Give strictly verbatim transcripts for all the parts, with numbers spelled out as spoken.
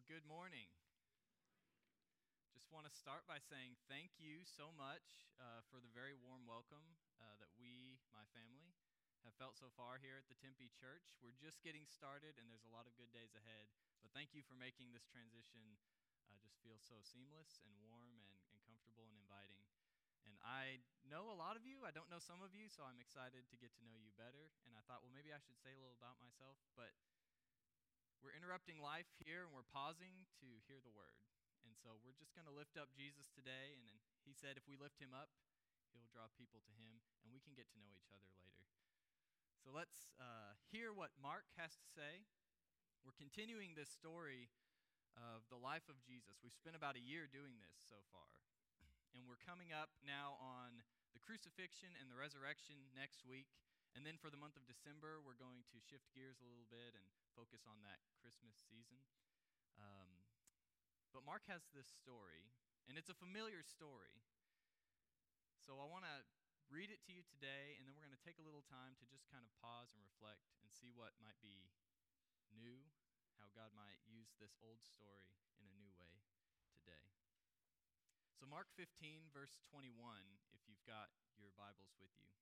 Well, good morning. Just want to start by saying thank you so much uh, for the very warm welcome uh, that we, my family, have felt so far here at the Tempe Church. We're just getting started, and there's a lot of good days ahead. But thank you for making this transition uh, just feel so seamless and warm and, and comfortable and inviting. And I know a lot of you. I don't know some of you, so I'm excited to get to know you better. And I thought, well, maybe I should say a little about myself, but we're interrupting life here, and we're pausing to hear the word. And so we're just going to lift up Jesus today. And then he said if we lift him up, he'll draw people to him, and we can get to know each other later. So let's uh, hear what Mark has to say. We're continuing this story of the life of Jesus. We've spent about a year doing this so far. And we're coming up now on the crucifixion and the resurrection next week. And then for the month of December, we're going to shift gears a little bit and focus on that Christmas season. Um, but Mark has this story, and it's a familiar story. So I want to read it to you today, and then we're going to take a little time to just kind of pause and reflect and see what might be new, how God might use this old story in a new way today. So Mark fifteen, verse twenty-one, if you've got your Bibles with you.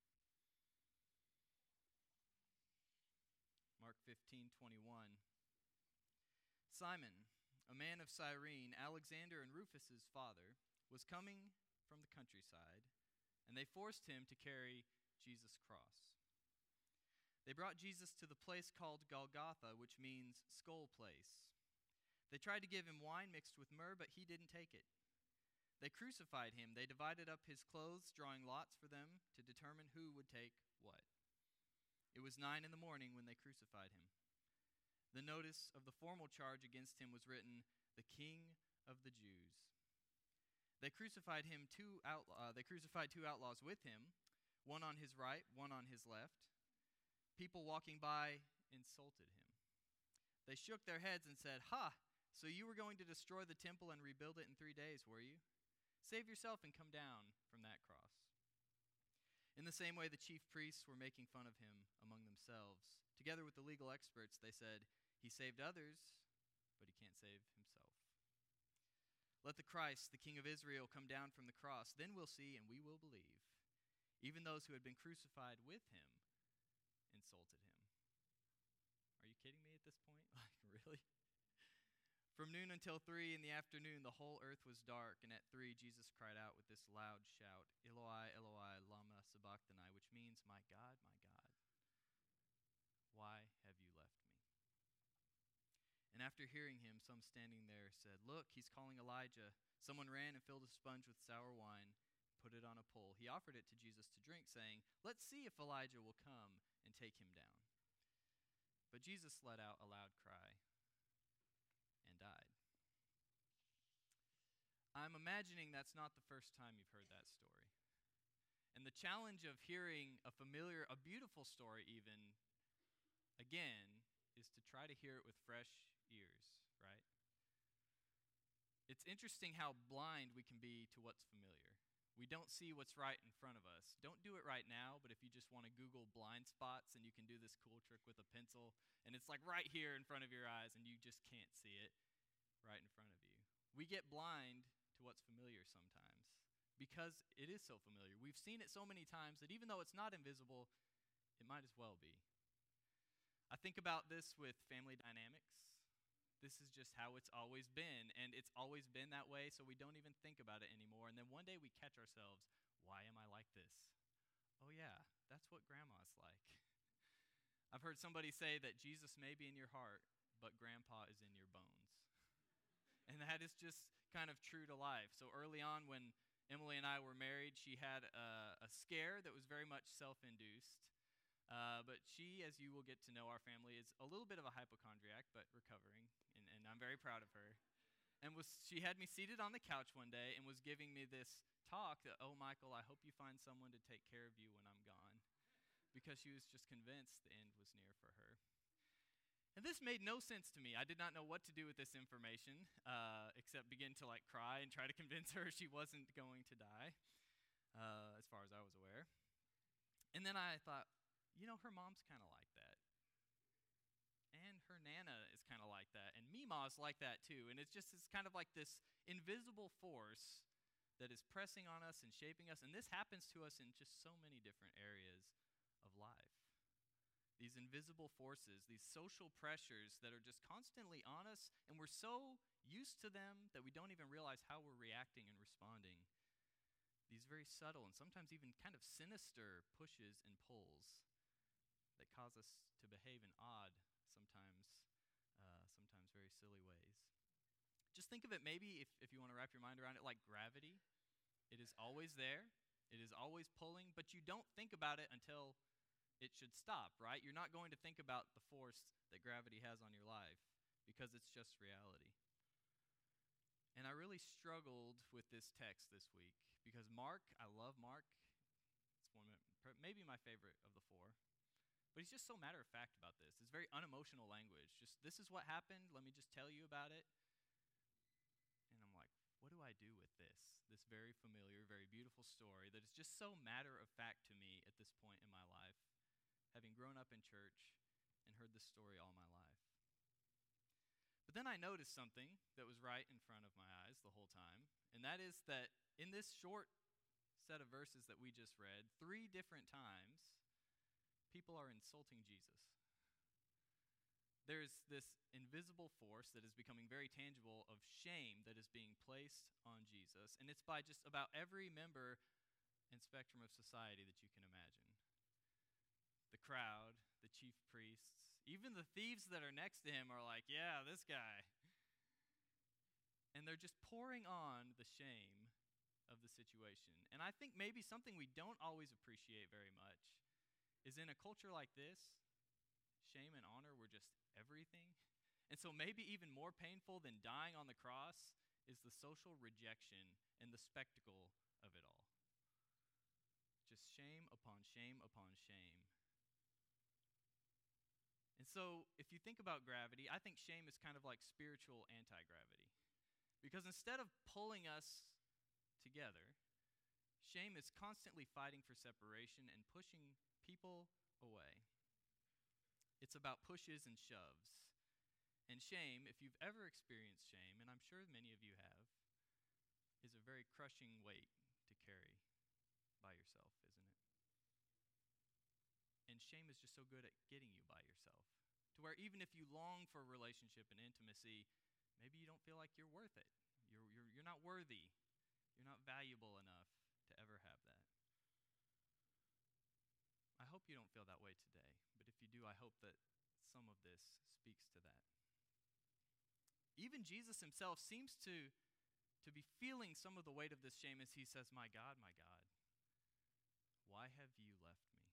Mark fifteen, twenty-one. Simon, a man of Cyrene, Alexander and Rufus's father, was coming from the countryside, and they forced him to carry Jesus' cross. They brought Jesus to the place called Golgotha, which means skull place. They tried to give him wine mixed with myrrh, but he didn't take it. They crucified him. They divided up his clothes, drawing lots for them to determine who would take what. It was nine in the morning when they crucified him. The notice of the formal charge against him was written, "The King of the Jews." They crucified him two outlaw, uh, they crucified two outlaws with him, one on his right, one on his left. People walking by insulted him. They shook their heads and said, "Ha! So you were going to destroy the temple and rebuild it in three days, were you? Save yourself and come down from that cross." In the same way, the chief priests were making fun of him among themselves. Together with the legal experts, they said, "He saved others, but he can't save himself. Let the Christ, the King of Israel, come down from the cross. Then we'll see and we will believe." Even those who had been crucified with him insulted him. Are you kidding me at this point? Like, really? From noon until three in the afternoon, the whole earth was dark, and at three, Jesus cried out with this loud shout, "Eloi, Eloi, lama sabachthani," which means, "My God, my God, why have you left me?" And after hearing him, some standing there said, "Look, he's calling Elijah." Someone ran and filled a sponge with sour wine, put it on a pole. He offered it to Jesus to drink, saying, "Let's see if Elijah will come and take him down." But Jesus let out a loud cry and died. I'm imagining that's not the first time you've heard that story. And the challenge of hearing a familiar, a beautiful story even, again, is to try to hear it with fresh ears, right? It's interesting how blind we can be to what's familiar. We don't see what's right in front of us. Don't do it right now, but if you just want to Google blind spots, and you can do this cool trick with a pencil, and it's like right here in front of your eyes, and you just can't see it right in front of you. We get blind to what's familiar sometimes because it is so familiar. We've seen it so many times that even though it's not invisible, it might as well be. I think about this with family dynamics. This is just how it's always been, and it's always been that way, so we don't even think about it anymore. And then one day we catch ourselves, why am I like this? Oh yeah, that's what grandma's like. I've heard somebody say that Jesus may be in your heart, but grandpa is in your bones. And that is just kind of true to life. So early on when Emily and I were married, she had a, a scare that was very much self-induced. Uh, but she, as you will get to know our family, is a little bit of a hypochondriac, but recovering, and, and I'm very proud of her. And was she had me seated on the couch one day and was giving me this talk that, "Oh, Michael, I hope you find someone to take care of you when I'm gone," because she was just convinced the end was near for her. And this made no sense to me. I did not know what to do with this information, uh, except begin to like cry and try to convince her she wasn't going to die, uh, as far as I was aware. And then I thought, you know, her mom's kind of like that. And her Nana is kind of like that. And Meemaw grandma is like that too. And it's just it's kind of like this invisible force that is pressing on us and shaping us. And this happens to us in just so many different areas of life. These invisible forces, these social pressures that are just constantly on us, and we're so used to them that we don't even realize how we're reacting and responding. These very subtle and sometimes even kind of sinister pushes and pulls that cause us to behave in odd, sometimes uh, sometimes very silly ways. Just think of it maybe, if, if you want to wrap your mind around it, like gravity. It is always there. It is always pulling, but you don't think about it until it should stop, right? You're not going to think about the force that gravity has on your life because it's just reality. And I really struggled with this text this week because Mark, I love Mark. It's one of my, maybe my favorite of the four. But he's just so matter of fact about this. It's very unemotional language. Just, this is what happened. Let me just tell you about it. And I'm like, what do I do with this? This very familiar, very beautiful story that is just so matter of fact to me at this point in my life, having grown up in church and heard this story all my life. But then I noticed something that was right in front of my eyes the whole time, and that is that in this short set of verses that we just read, three different times, people are insulting Jesus. There's this invisible force that is becoming very tangible of shame that is being placed on Jesus, and it's by just about every member and spectrum of society that you can imagine. The crowd, the chief priests, even the thieves that are next to him are like, yeah, this guy. And they're just pouring on the shame of the situation. And I think maybe something we don't always appreciate very much is in a culture like this, shame and honor were just everything. And so maybe even more painful than dying on the cross is the social rejection and the spectacle of it all. Just shame upon shame upon shame. And so, if you think about gravity, I think shame is kind of like spiritual anti-gravity. Because instead of pulling us together, shame is constantly fighting for separation and pushing people away. It's about pushes and shoves. And shame, if you've ever experienced shame, and I'm sure many of you have, is a very crushing weight to carry by yourself, isn't it? And shame is just so good at getting you by yourself, to where even if you long for a relationship and intimacy, maybe you don't feel like you're worth it. You're, you're, you're not worthy. You're not valuable enough to ever have that. I hope you don't feel that way today, but if you do, I hope that some of this speaks to that. Even Jesus himself seems to, to be feeling some of the weight of this shame as he says, my God, my God, why have you left me?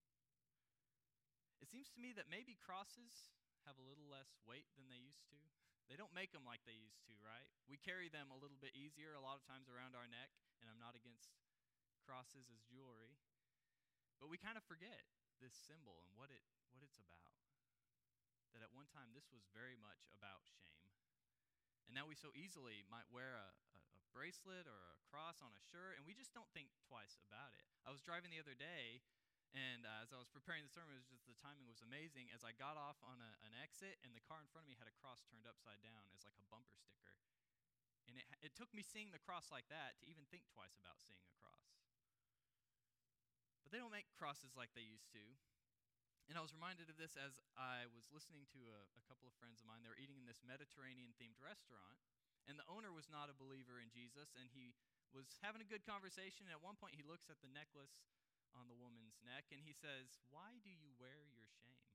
It seems to me that maybe crosses have a little less weight than they used to. They don't make them like they used to, right? We carry them a little bit easier a lot of times around our neck, and I'm not against crosses as jewelry. But we kind of forget this symbol and what it what it's about. That at one time this was very much about shame. And now we so easily might wear a, a, a bracelet or a cross on a shirt, and we just don't think twice about it. I was driving the other day, and uh, as I was preparing the sermon, it was just the timing was amazing. As I got off on a, an exit, and the car in front of me had a cross turned upside down as like a bumper sticker. And it, it took me seeing the cross like that to even think twice about seeing a cross. But they don't make crosses like they used to. And I was reminded of this as I was listening to a, a couple of friends of mine. They were eating in this Mediterranean-themed restaurant, and the owner was not a believer in Jesus, and he was having a good conversation, and at one point he looks at the necklace on the woman's neck, and he says, why do you wear your shame?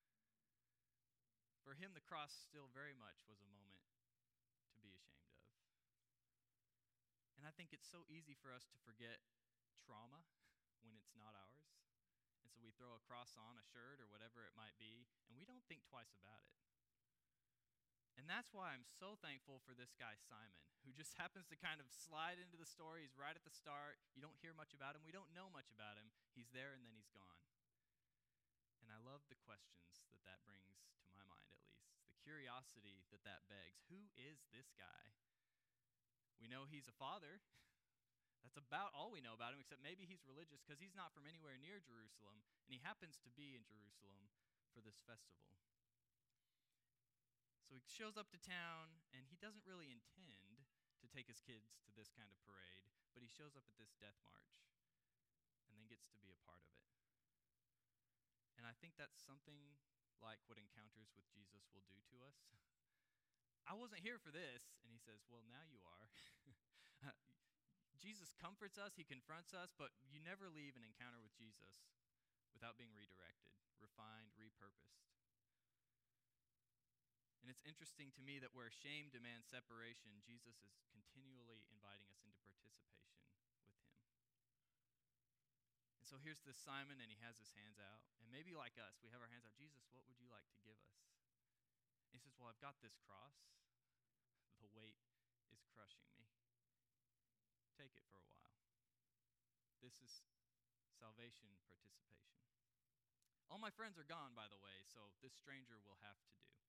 For him, the cross still very much was a moment to be ashamed of. And I think it's so easy for us to forget trauma when it's not ours. And so we throw a cross on a shirt or whatever it might be, and we don't think twice about it. And that's why I'm so thankful for this guy, Simon, who just happens to kind of slide into the story. He's right at the start. You don't hear much about him. We don't know much about him. He's there, and then he's gone. And I love the questions that that brings to my mind, at least. The curiosity that that begs. Who is this guy? We know he's a father. That's about all we know about him, except maybe he's religious because he's not from anywhere near Jerusalem, and he happens to be in Jerusalem for this festival. So he shows up to town, and he doesn't really intend to take his kids to this kind of parade, but he shows up at this death march and then gets to be a part of it. And I think that's something like what encounters with Jesus will do to us. I wasn't here for this. And he says, well, now you are. Jesus comforts us, he confronts us, but you never leave an encounter with Jesus without being redirected, refined, repurposed. And it's interesting to me that where shame demands separation, Jesus is continually inviting us into participation with him. And so here's this Simon, and he has his hands out. And maybe like us, we have our hands out. Jesus, what would you like to give us? And he says, well, I've got this cross. The weight is crushing me. Take it for a while. This is salvation participation. All my friends are gone, by the way, so this stranger will have to do.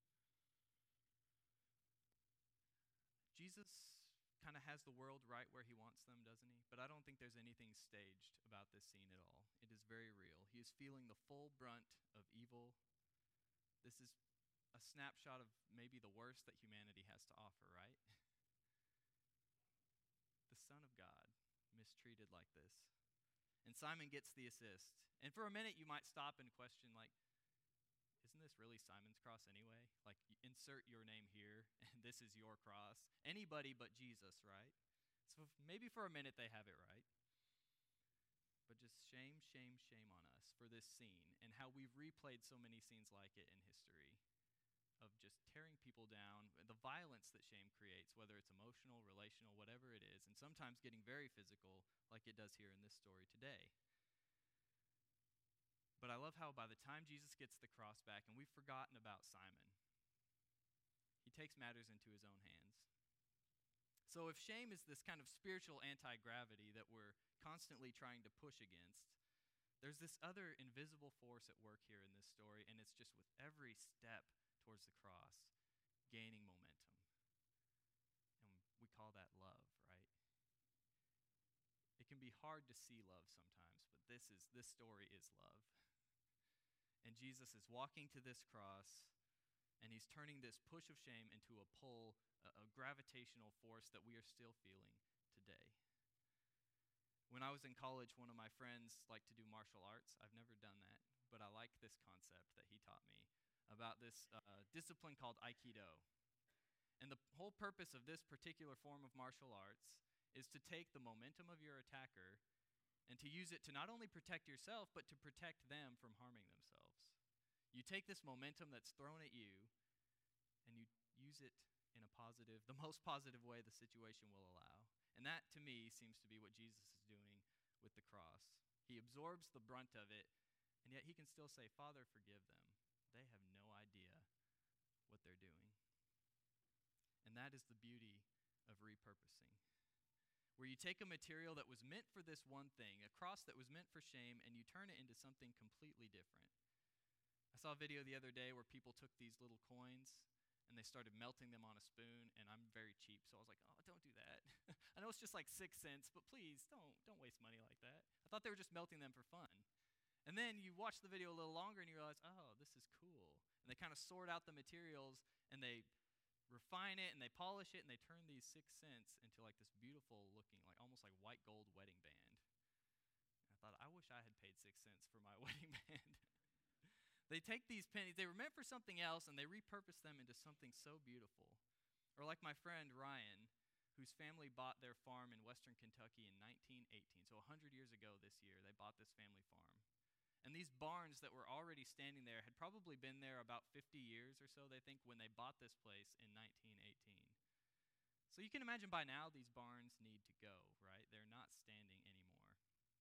Jesus kind of has the world right where he wants them, doesn't he? But I don't think there's anything staged about this scene at all. It is very real. He is feeling the full brunt of evil. This is a snapshot of maybe the worst that humanity has to offer, right? The Son of God mistreated like this. And Simon gets the assist. And for a minute you might stop and question, like, isn't this really Simon's cross anyway? Like, insert your name here, and this is your cross. Anybody but Jesus, right? So maybe for a minute they have it right. But just shame, shame, shame on us for this scene and how we've replayed so many scenes like it in history of just tearing people down, the violence that shame creates, whether it's emotional, relational, whatever it is, and sometimes getting very physical like it does here in this story today. But I love how by the time Jesus gets the cross back, and we've forgotten about Simon, he takes matters into his own hands. So if shame is this kind of spiritual anti-gravity that we're constantly trying to push against, there's this other invisible force at work here in this story, and it's just with every step towards the cross, gaining momentum. And we call that love, right? It can be hard to see love sometimes, but this is this story is love. And Jesus is walking to this cross, and he's turning this push of shame into a pull, a, a gravitational force that we are still feeling today. When I was in college, one of my friends liked to do martial arts. I've never done that, but I like this concept that he taught me about this uh, discipline called Aikido. And the whole purpose of this particular form of martial arts is to take the momentum of your attacker and to use it to not only protect yourself, but to protect them from harming themselves. You take this momentum that's thrown at you, and you use it in a positive, the most positive way the situation will allow. And that, to me, seems to be what Jesus is doing with the cross. He absorbs the brunt of it, and yet he can still say, Father, forgive them. They have no idea what they're doing. And that is the beauty of repurposing, where you take a material that was meant for this one thing, a cross that was meant for shame, and you turn it into something completely different. I saw a video the other day where people took these little coins and they started melting them on a spoon, and I'm very cheap, so I was like, oh, don't do that. I know it's just like six cents, but please don't don't waste money like that. I thought they were just melting them for fun. And then you watch the video a little longer and you realize, oh, this is cool. And they kind of sort out the materials and they refine it and they polish it and they turn these six cents into like this beautiful looking, like almost like white gold wedding band. And I thought, I wish I had paid six cents for my wedding band. They take these pennies, they were meant for something else, and they repurpose them into something so beautiful. Or like my friend Ryan, whose family bought their farm in western Kentucky in nineteen eighteen. So one hundred years ago this year, they bought this family farm. And these barns that were already standing there had probably been there about fifty years or so, they think, when they bought this place in nineteen eighteen. So you can imagine by now these barns need to go, right? They're not standing anymore.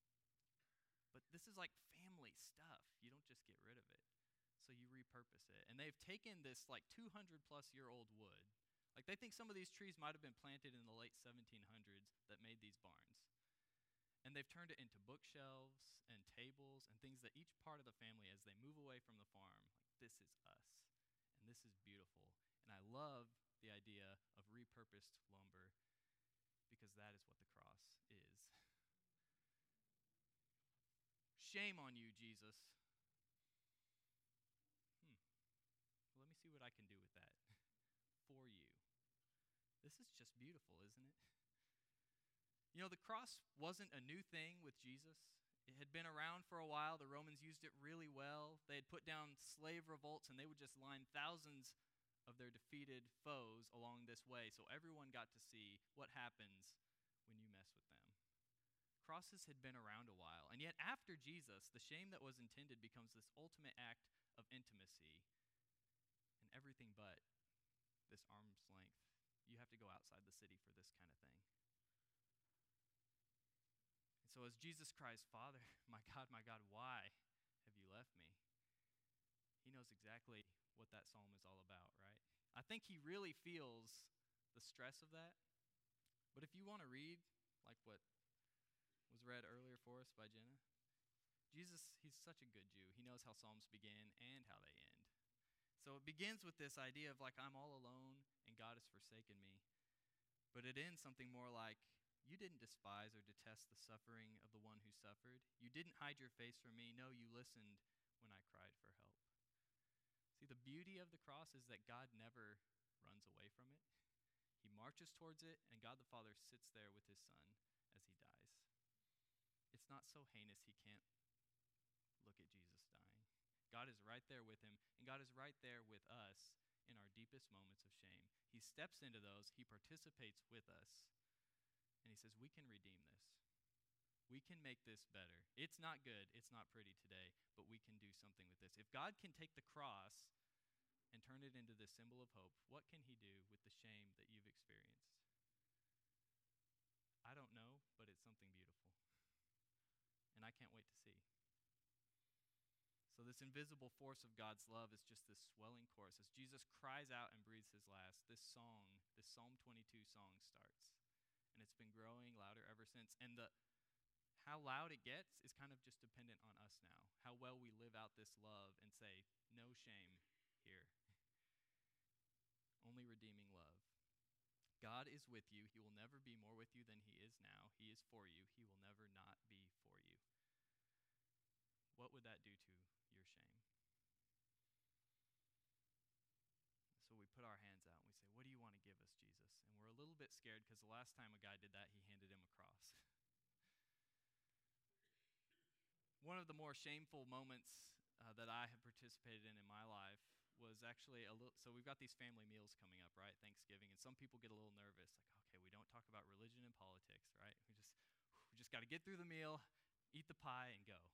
But this is like family stuff. You don't just get rid of it. So you repurpose it. And they've taken this like two hundred plus year old wood. Like they think some of these trees might have been planted in the late seventeen hundreds that made these barns. And they've turned it into bookshelves and tables and things that each part of the family, as they move away from the farm, like, this is us. And this is beautiful. And I love the idea of repurposed lumber because that is what the cross is. Shame on you, Jesus. Hmm. Well, let me see what I can do with that. is just beautiful, isn't it? You know, the cross wasn't a new thing with Jesus. It had been around for a while. The Romans used it really well. They had put down slave revolts, and they would just line thousands of their defeated foes along this way, so everyone got to see what happens when you mess with them. Crosses had been around a while, and yet after Jesus, the shame that was intended becomes this ultimate act of intimacy, and everything but this arm's length. You have to go outside the city for this kind of thing. And so as Jesus cries, Father, my God, my God, why have you left me? He knows exactly what that psalm is all about, right? I think he really feels the stress of that. But if you want to read, like what was read earlier for us by Jenna, Jesus, he's such a good Jew. He knows how psalms begin and how they end. So it begins with this idea of like, I'm all alone and God has forsaken me. But it ends something more like, you didn't despise or detest the suffering of the one who suffered. You didn't hide your face from me. No, you listened when I cried for help. See, the beauty of the cross is that God never runs away from it. He marches towards it, and God the Father sits there with his Son as he dies. It's not so heinous he can't look at Jesus dying. God is right there with him, and God is right there with us in our deepest moments of shame. He steps into those, he participates with us, and he says, we can redeem this. We can make this better. It's not good, it's not pretty today, but we can do something with this. If God can take the cross and turn it into this symbol of hope, what can he do with the shame that you've experienced? I don't know, but it's something beautiful. And I can't wait to see. So this invisible force of God's love is just this swelling chorus. As Jesus cries out and breathes his last, this song, this Psalm twenty-two song starts. And it's been growing louder ever since. And the how loud it gets is kind of just dependent on us now. How well we live out this love and say, no shame here. Only redeeming love. God is with you. He will never be more with you than he is now. He is for you. He will never not be for you. What would that do to your shame? So we put our hands out and we say, what do you want to give us, Jesus? And we're a little bit scared because the last time a guy did that, he handed him a cross. One of the more shameful moments uh, that I have participated in in my life was actually a little, so we've got these family meals coming up, right? Thanksgiving, and some people get a little nervous, like, okay, we don't talk about religion and politics, right? We just, we just got to get through the meal, eat the pie, and go.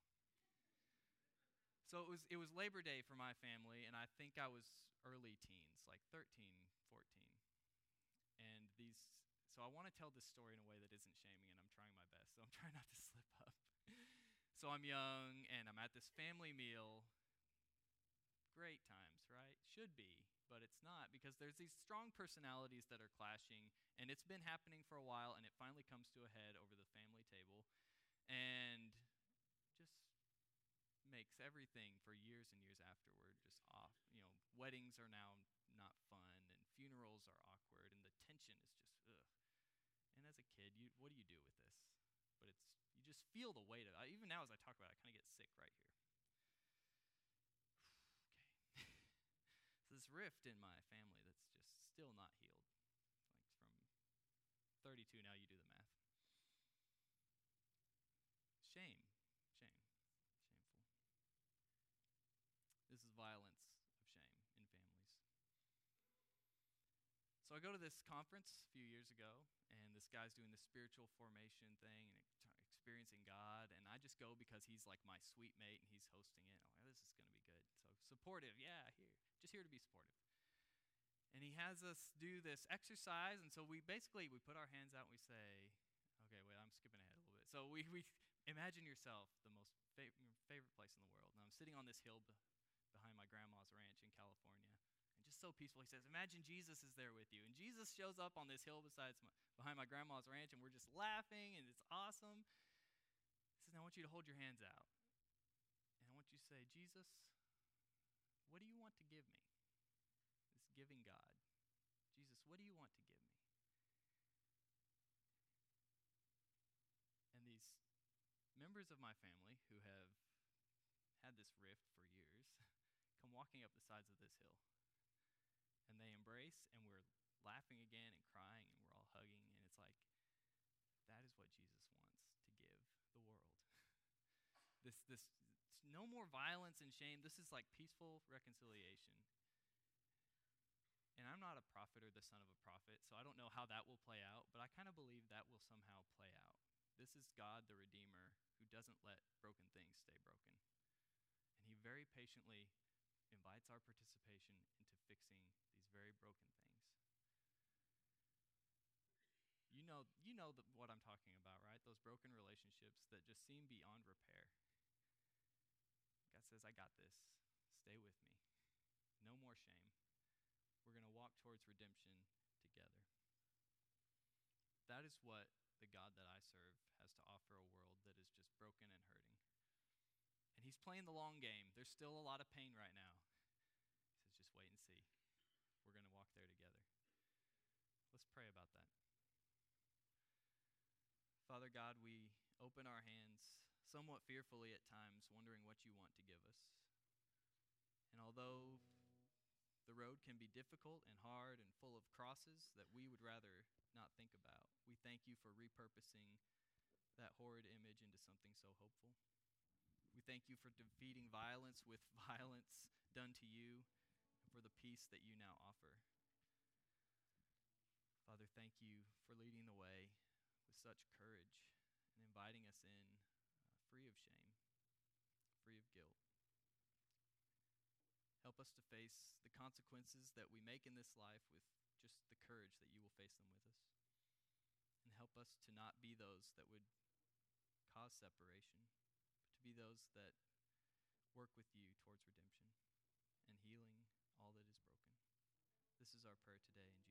So it was it was Labor Day for my family, and I think I was early teens, like thirteen, fourteen. And these, so I want to tell this story in a way that isn't shaming, and I'm trying my best, so I'm trying not to slip up. So I'm young, and I'm at this family meal. Great times, right? Should be, but it's not, because there's these strong personalities that are clashing, and it's been happening for a while, and it finally comes to a head over the family table, and just makes everything for years and years afterward just off. You know, weddings are now not fun, and funerals are awkward, and the tension is just ugh. And as a kid, you what do you do with this? But it's you just feel the weight of it. Even now, as I talk about it, I kind of get sick right here. Okay, so this rift in my family that's just still not healed. Like from thirty-two now, you do the math. Shame, shame, shameful. This is violence of shame in families. So I go to this conference a few years ago, and this guy's doing the spiritual formation thing and experiencing God, and I just go because he's like my sweet mate, and he's hosting it. I'm like, this is going to be good. So supportive, yeah, here, just here to be supportive. And he has us do this exercise, and so we basically, we put our hands out and we say, okay, wait, I'm skipping ahead a little bit. So we, we imagine yourself the most fa- favorite place in the world, and I'm sitting on this hill b- behind my grandma's ranch in California. Just so peaceful. He says, imagine Jesus is there with you. And Jesus shows up on this hill besides my, behind my grandma's ranch, and we're just laughing, and it's awesome. He says, now I want you to hold your hands out. And I want you to say, Jesus, what do you want to give me? This giving God. Jesus, what do you want to give me? And these members of my family who have had this rift for years come walking up the sides of this hill. And they embrace, and we're laughing again and crying, and This, this, no more violence and shame. This is like peaceful reconciliation. And I'm not a prophet or the son of a prophet, so I don't know how that will play out, but I kind of believe that will somehow play out. This is God, the Redeemer, who doesn't let broken things stay broken. And he very patiently invites our participation into fixing these very broken things. You know, you know the, what I'm talking about, right? Those broken relationships that just seem beyond repair. God says, I got this. Stay with me. No more shame. We're going to walk towards redemption together. That is what the God that I serve has to offer a world that is just broken and hurting. And he's playing the long game. There's still a lot of pain right now. He says, just wait and see. We're going to walk there together. Let's pray about that. Father God, we open our hands somewhat fearfully at times, wondering what you want to give us. And although the road can be difficult and hard and full of crosses that we would rather not think about, we thank you for repurposing that horrid image into something so hopeful. We thank you for defeating violence with violence done to you and for the peace that you now offer. Father, thank you for leading the way with such courage and inviting us in uh, free of shame, free of guilt. Help us to face the consequences that we make in this life with just the courage that you will face them with us. And help us to not be those that would cause separation, but to be those that work with you towards redemption and healing all that is broken. This is our prayer today in